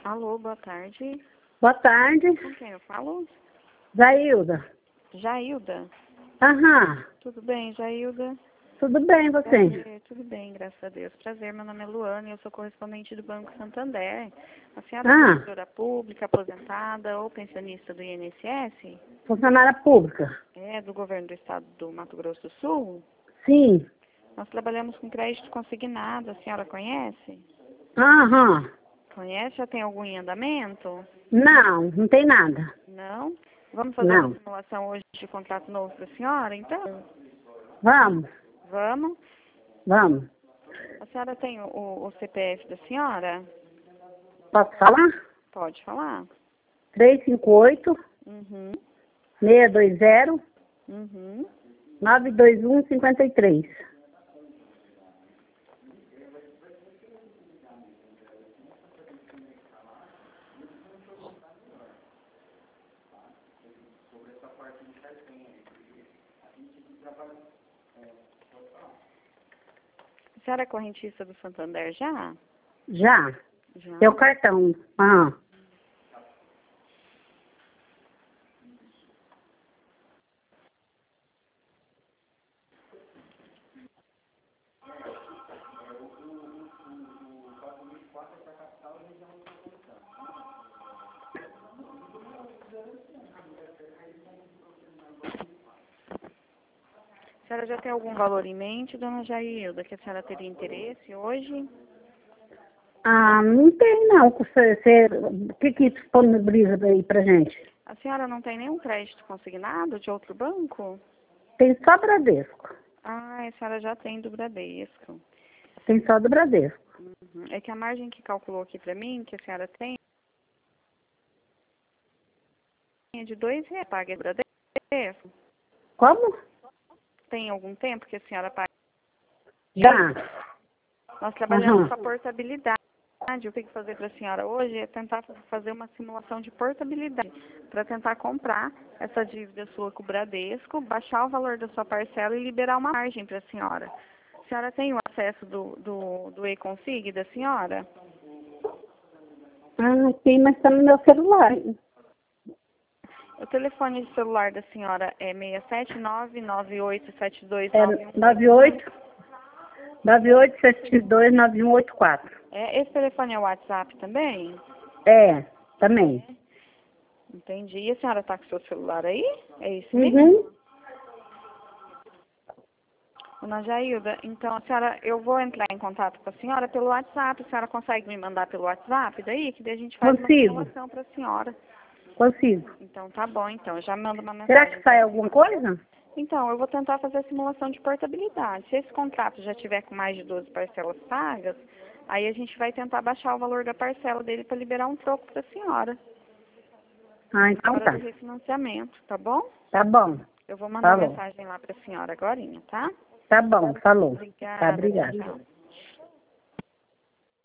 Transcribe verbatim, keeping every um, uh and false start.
Alô, boa tarde. Boa tarde. Com quem eu falo? Jailda. Jailda? Aham. Tudo bem, Jailda? Tudo bem, você? Prazer, tudo bem, graças a Deus. Prazer, meu nome é Luana e eu sou correspondente do Banco Santander. A senhora é Ah. servidora pública, aposentada ou pensionista do I N S S? Funcionária pública. É, do governo do estado do Mato Grosso do Sul? Sim. Nós trabalhamos com crédito consignado, a senhora conhece? Aham. Conhece? Já tem algum em andamento? Não, não tem nada. Não? Vamos fazer Não. uma simulação hoje de contrato novo para a senhora, então? Vamos, Vamos? vamos. A senhora tem o, o C P F da senhora? Posso falar? Pode falar. três cinco oito, Uhum, seis dois zero, uhum. nove dois um, cinco três. A senhora é correntista do Santander já? Já. Já. Seu cartão. Aham. A senhora já tem algum valor em mente, dona Jailda, que a senhora teria interesse hoje? Ah, não tem não. Você, você, o que que disponibiliza aí pra gente? A senhora não tem nenhum crédito consignado de outro banco? Tem só Bradesco. Ah, a senhora já tem do Bradesco. Tem só do Bradesco. Uhum. É que a margem que calculou aqui para mim, que a senhora tem, é de dois reais. Paga do Bradesco? Como? Tem algum tempo que a senhora paga? Já. Nós trabalhamos Aham. com a portabilidade. O que eu tenho que fazer para a senhora hoje é tentar fazer uma simulação de portabilidade para tentar comprar essa dívida sua com o Bradesco, baixar o valor da sua parcela e liberar uma margem para a senhora. A senhora tem o acesso do, do, do e-consig da senhora? Ah, tem, mas tá no meu celular. O telefone de celular da senhora é seis sete nove, nove oito sete dois É nove um. nove oito, nove oito sete dois, nove um oito quatro. É, esse telefone é o WhatsApp também? É, também. Entendi. E a senhora está com o seu celular aí? É isso mesmo? Uhum. Dona Jailda, então a senhora, eu vou entrar em contato com a senhora pelo WhatsApp. A senhora consegue me mandar pelo WhatsApp daí? Que daí a gente faz uma Consigo, simulação para a senhora. consigo. Então tá bom, então. Eu já mando uma Será mensagem que pra sai alguma senhora. coisa? Então, eu vou tentar fazer a simulação de portabilidade. Se esse contrato já tiver com mais de doze parcelas pagas, aí a gente vai tentar baixar o valor da parcela dele para liberar um troco para a senhora. Ah, Na então hora tá. do refinanciamento, tá bom? Tá bom. Eu vou mandar Falou. mensagem lá para a senhora agorinha, tá? Tá bom, falou. Tá, Obrigada, tchau, obrigada. tchau.